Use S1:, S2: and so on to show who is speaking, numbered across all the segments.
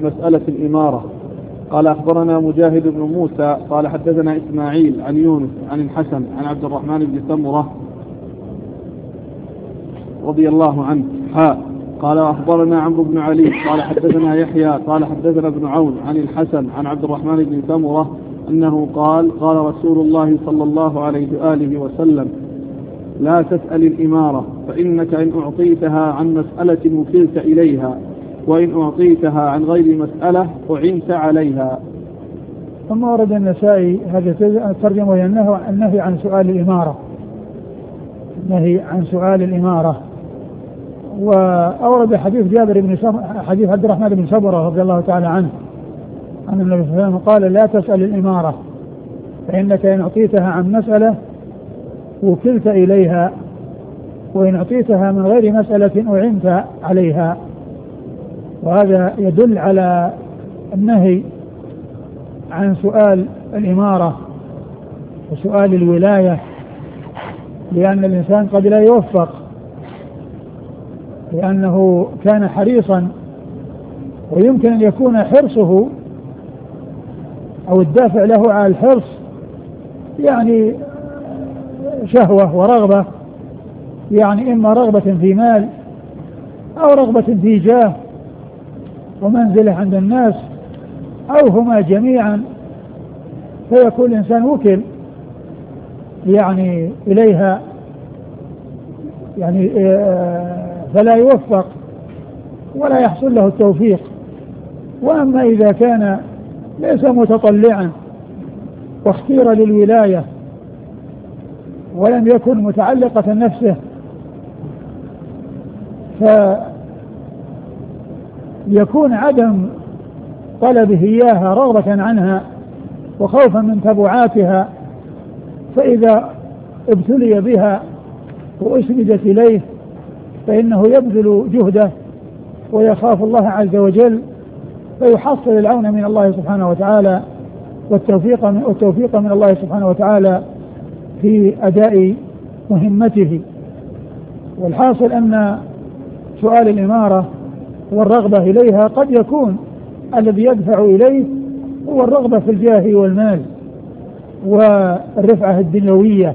S1: مسألة الإمارة. قال أخبرنا مجاهد بن موسى قال حدثنا إسماعيل عن يونس عن الحسن عن عبد الرحمن بن سمرة رضي الله عنه قال أخبرنا عمرو بن علي قال حدثنا يحيى قال حدثنا ابن عون عن الحسن عن عبد الرحمن بن سمرة أنه قال رسول الله صلى الله عليه وآله وسلم: لا تسأل الإمارة، فإنك إن أعطيتها عن مسألة وكلت إليها، وإن أعطيتها عن غير مسألة أعنت عليها.
S2: ثم ورد النسائي هذه الترجمة وهي النهي عن سؤال الإمارة، النهي عن سؤال الإمارة. وأورد حديث حديث عبد الرحمن بن سمرة رضي الله تعالى عنه أن النبي صلى الله عليه وسلم قال: لا تسأل الإمارة، فإنك إن أعطيتها عن مسألة وكلت إليها، وإن أعطيتها من غير مسألة أعنت عليها. وهذا يدل على النهي عن سؤال الإمارة وسؤال الولاية، لأن الإنسان قد لا يوفق، لأنه كان حريصا، ويمكن أن يكون حرصه أو الدافع له على الحرص يعني شهوة ورغبة، يعني إما رغبة في مال أو رغبة في جاه ومنزله عند الناس أو هما جميعا، فيكون الإنسان وكل يعني إليها يعني فلا يوفق ولا يحصل له التوفيق. وأما إذا كان ليس متطلعا واختير للولاية ولم يكن متعلقة نفسه، فيكون عدم طلبه إياها رغبة عنها وخوفا من تبعاتها، فإذا ابتلي بها وأسندت إليه فإنه يبذل جهده ويخاف الله عز وجل، فيحصل العون من الله سبحانه وتعالى والتوفيق من الله سبحانه وتعالى في أداء مهمته. والحاصل أن سؤال الإمارة والرغبة إليها قد يكون الذي يدفع إليه هو الرغبة في الجاه والمال والرفعة الدنيوية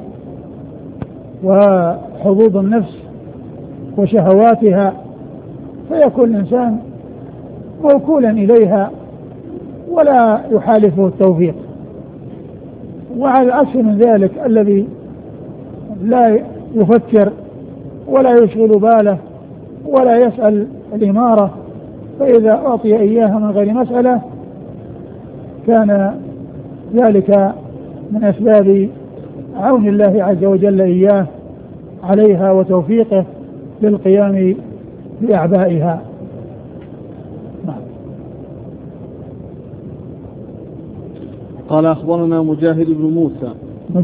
S2: وحظوظ النفس وشهواتها، فيكون الإنسان موكولا إليها ولا يحالفه التوفيق. وعلى العكس من ذلك الذي لا يفكر ولا يشغل باله ولا يسأل الإمارة، فإذا أعطي إياها من غير مسألة كان ذلك من أسباب عون الله عز وجل إياه عليها وتوفيقه للقيام بأعبائها.
S1: قال أخبرنا مجاهد بن موسى